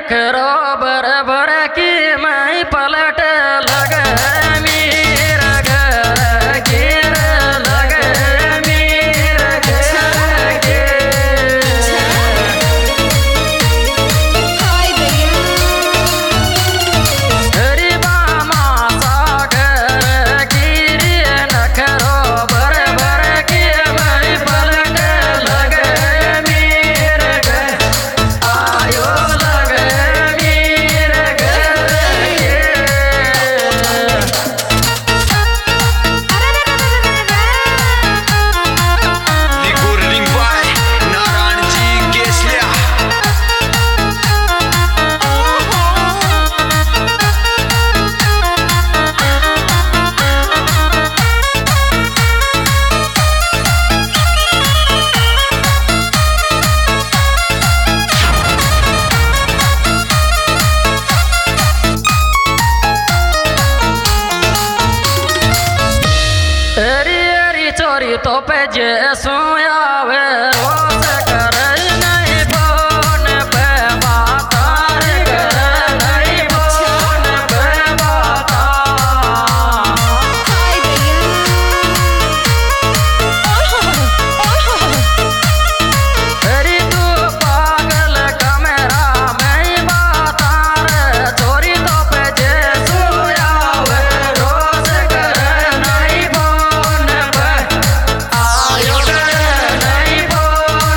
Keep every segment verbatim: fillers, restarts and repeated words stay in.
नखरो बरबर की मैं पलट लग मीर घर गिर लग मीर घर गे गरीबा मासा घर गिर नखरो बरबर की मैं पलट लग मीर घर आयो लग मीर घर गे Liguri Limbay, Naranji Keslia. एरी एरी चोरी तो पे जे सुयावे वो से करे नहीं फोन पे बातार करे नहीं फोन पे बाता एरी तू पागल कमेरा में बाता रे चोरी तो पे जे सुयावे रोज करे नहीं फोन पे आयो करे नहीं फोन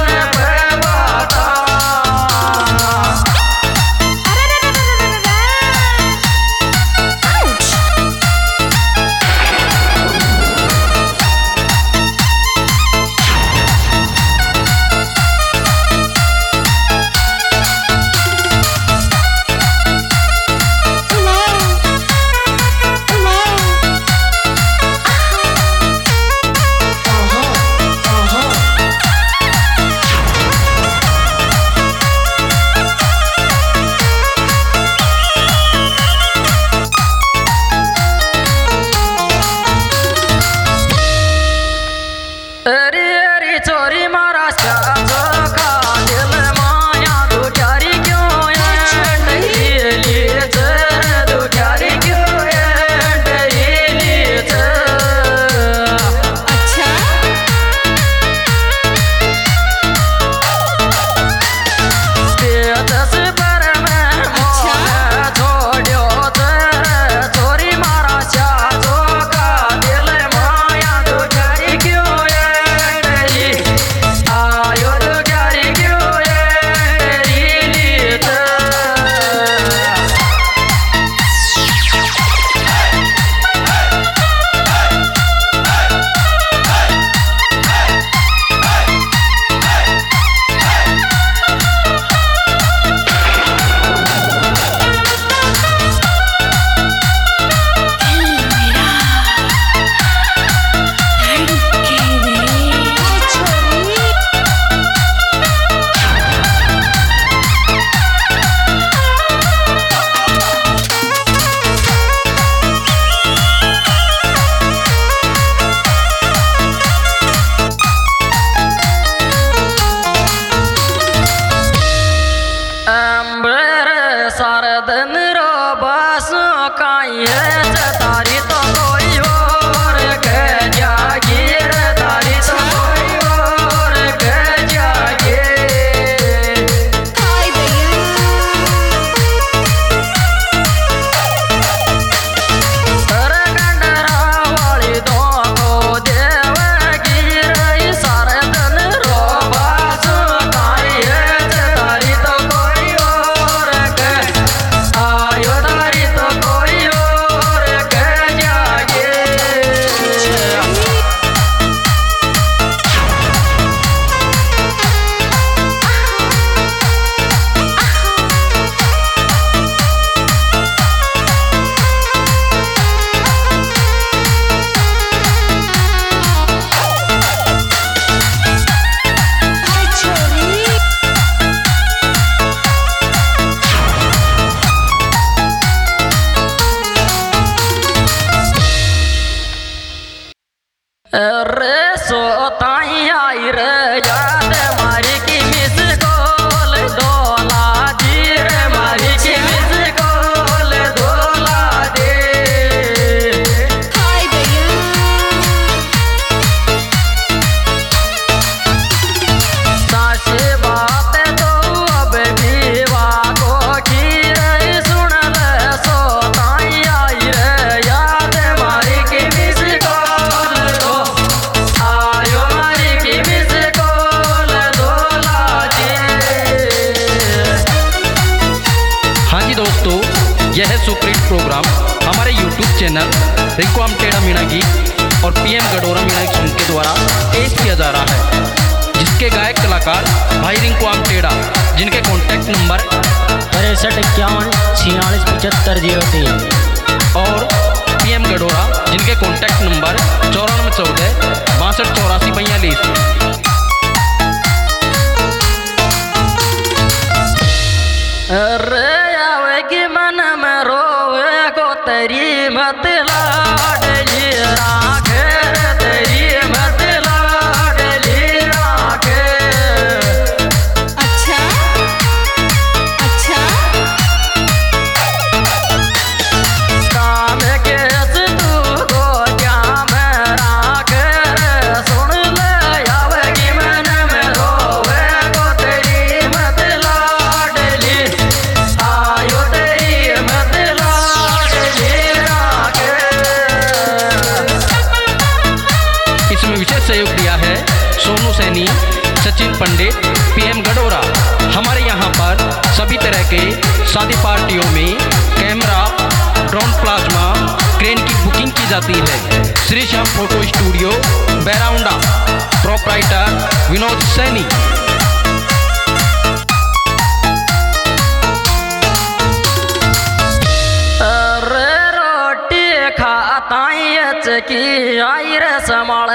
यह सुप्रीम प्रोग्राम हमारे यूट्यूब चैनल रिंकुआम टेढ़ा मीणा गीत और पीएम गडोरा मीणा की सुन के द्वारा पेश किया जा रहा है, जिसके गायक कलाकार भाई रिंकुआम टेढ़ा, जिनके कॉन्टैक्ट नंबर तिरसठ इक्यावन छियालीस पचहत्तर जीरो तीन और पीएम गडोरा, जिनके कॉन्टैक्ट नंबर चौरानवे चौदह बासठ चौरासी बयालीस। अरे आवेगी मन में रोवे को तेरी मत लाडली राखे, तेरी मत लाडली राखे। अच्छा अच्छा काम के तू को क्या मैं राखे, सुन ले आवेगी मन में रोवे को तेरी मत लाडली, आयो तेरी मत लाडली राखे। इसमें विशेष सहयोग दिया है सोनू सैनी, सचिन पंडित, पीएम गडोरा। हमारे यहाँ पर सभी तरह के शादी पार्टियों में कैमरा, ड्रोन, प्लाज्मा, क्रेन की बुकिंग की जाती है। Shri Shyam photo studio Bairaunda, proprietor Vinod Saini. अरे रोटी खाता की आई रे समाल